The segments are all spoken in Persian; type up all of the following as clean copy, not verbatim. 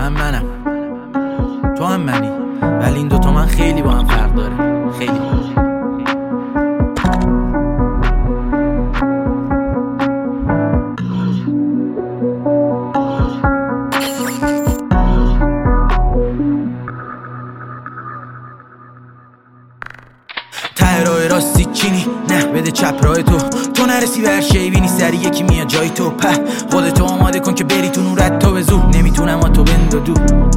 منم تو هم منی، ولی این دوتا من خیلی با هم فرق داره، خیلی. ته راه راستی چینی نه بده چپ راه تو نرسی به هر شی بینی سری یکی میاد جای تو. په خودتو آماده کن که بری تو نورت تو به زور، نمیتونم ما تو بندادو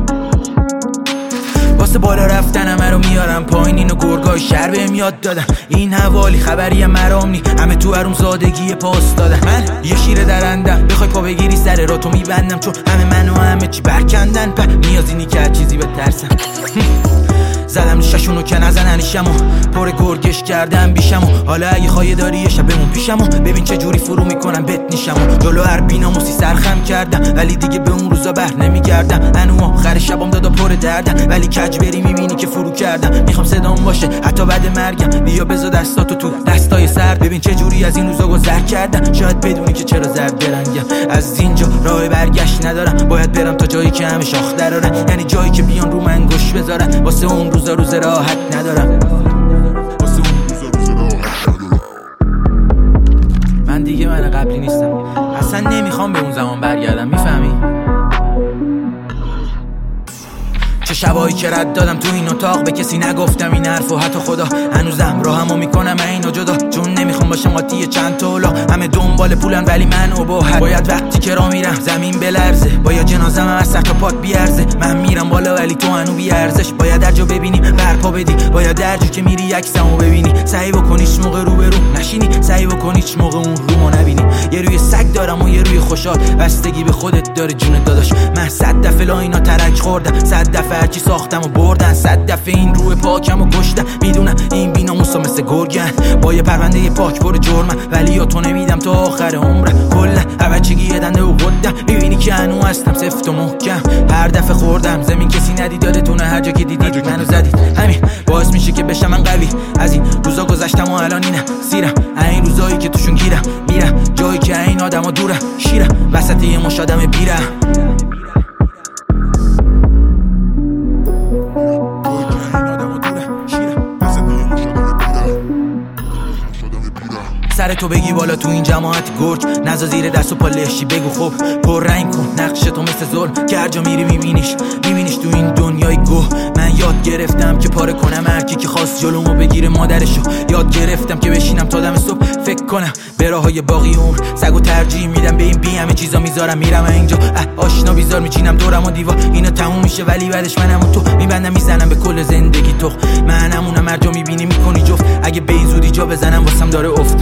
واسه بالا رفتنم رو میارم پایین، اینو گرگای شهر بهم یاد دادن. این حوالی خبری مرام نی، همه تو حروم زادگی پاس دادن. من یه شیر درندم، بخوای پا بگیری سر را تو میبندم، چون همه منو همه چی برکندن. په نیازی نی که هر چیزی بترسم زدم ریششونو که نزننشمو، پر گرگش کردم بیشمو. حالا اگه خواهی داری یه شب بمون پیشمو، ببین چه جوری فرو میکنم بت نیشمو. جلو هر بیناموسی سرخم کردم، ولی دیگه به اون روزا بر نمیگردم. انو آخر شبام دادا پر دردم، ولی کج بری میبینی که فرو کردم. میخوام صدام باشه حتی بعد مرگم، بیا بذار دستاتو تو دستای سرد، ببین چه جوری از این روزا گذر کردم. شاید بدونی که چرا زرد رنگم، از اینجا راه برگشت ندارم. باید برم تا جایی که همه شاخ درارن، یعنی جایی که بیان رو من گوش بذارن. واسه اون روز راحت ندارم، من دیگه من قبلی نیستم، اصلا نمیخوام به اون زمان برگردم، میفهمی؟ چه شبایی که رد دادم تو این اتاق، به کسی نگفتم این حرفو، حتی خدا هنوزم راهمو میکنم اینو جدا، چون نمیخوام باشم قاطی چند تولا. همه دنبال پولن ولی من اباحت، باید وقتی که راه میرم زمین بلرزه، باید جنازم از سر تا پات بیارزه. من میرم بالا ولی تو هنو بیارزش، باید در جا ببینی برپا بدی، باید در جا که میری عکسمو ببینی. سعی بکن هیچ موقع رو به رو نشینی، سعی بکن هیچ موقع اون رومو نبینی. یه روی سگ دارم و یه روی خوشحال، بستگی به خودت داره جون داداش. من 100 دفعه لا اینا ترک خوردم، 100 دفعه هرچی ساختم و بردن، 100 دفعه این روح پاکم و کشتم. میدونم این بیناموسا مثل گرگن، با یه پرونده پاک پر جرمن، ولی یا تو نمیدم تا آخر عمرم. کلا بچگی یه دنده و قدم، میبینی که هنو هستم سفت و محکم. هر دفعه خوردم زمین کسی ندید، یادتونه هر جا که دیدید منو زدید. همین باعث میشه که بشم من قوی، از این روزا گذشتم و الان اینم سیرم. این روزایی که توشون گیرم میرم جایی که این آدما دورم، شیرم وسط یه مش آدم بیرم. سر تو بگی بالا تو این جماعت گرگ، نزا زیر دست و پا لشی، بگو خب پر رنگ کن نقش تو مثل ظلم، که هر جا میری میبینیش تو این دنیای گوه. من یاد گرفتم که پاره کنم هرکی که خواست جلومو بگیره مادرشو، یاد گرفتم که بشینم تا دم صبح فکر کنم به راههای باقی عمر. سگو ترجیح میدم به این بی همه چیزا میذارم میرم اینجا. آشنا بیزار میچینم دورم و دیوار، اینا تموم میشه ولی بعدش منم و تو میبندم میزنم به کل زندگی تو. منمونم هر جا میبینی میکنی جفت، اگه به این زودی جا بزنم واسم داره افت.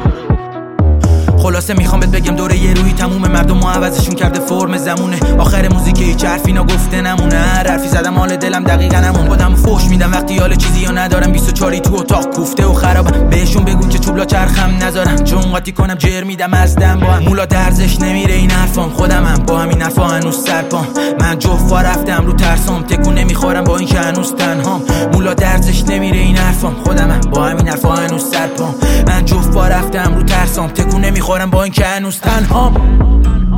خلاصه میخوام بهت بگم دوره یه روی تموم مردم عوضشون کرده فرم زمونه. آخر موزیک هیچ حرفی نگفته نمونه، هر حرفی زدم حال دلم دقیقا نمون. خودم فوش میدم وقتی حال چیزی یا ندارم، 24 تو اتاق کوفته و خرابم. بهشون بگو که چوبلا چرخم نذارم، چون قاطی کنم جر میدم از دم. با هم مولا درزش نمیره این حرفام، خودمم با همین حرفا هنوز سرپام. من جفا رفتم رو ترسام، تکون نمیخورم با این که هنوز تنهام. مولا درزش نمیره این حرفام، خودمم با همین حرفا هنوز سرپام. من جفا رفتم رو ترسام، تکون نمیخورم با این که هنوز تنهام.